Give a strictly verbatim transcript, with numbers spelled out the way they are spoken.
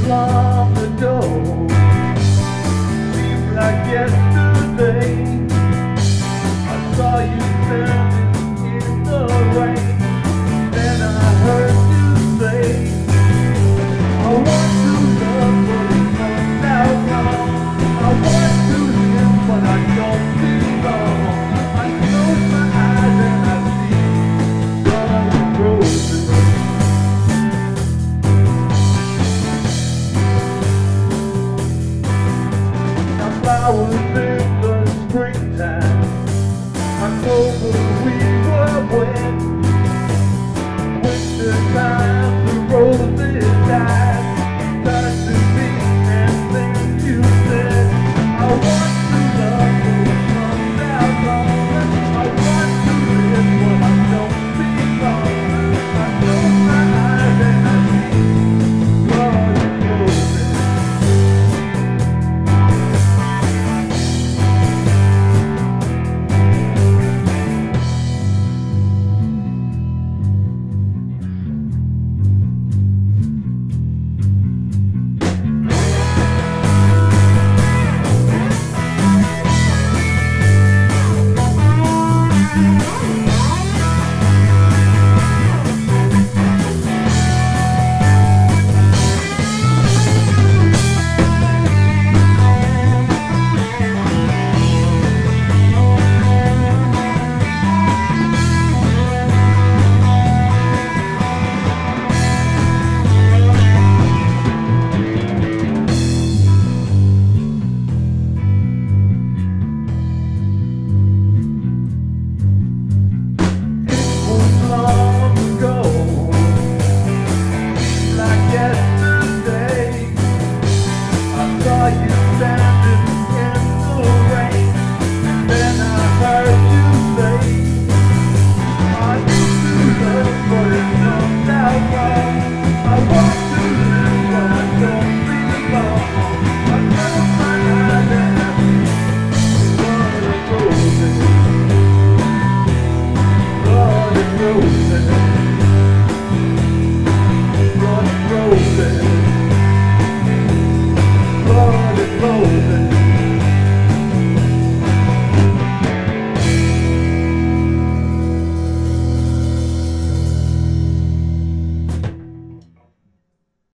long ago. Seems like yesterday I saw you standing in the rain. Then I heard you say, I want to love but it's not now gone. I want to live but I don't belong. I close my eyes and I see stars and roses. Flowers in the springtime, October we were wet, winter time.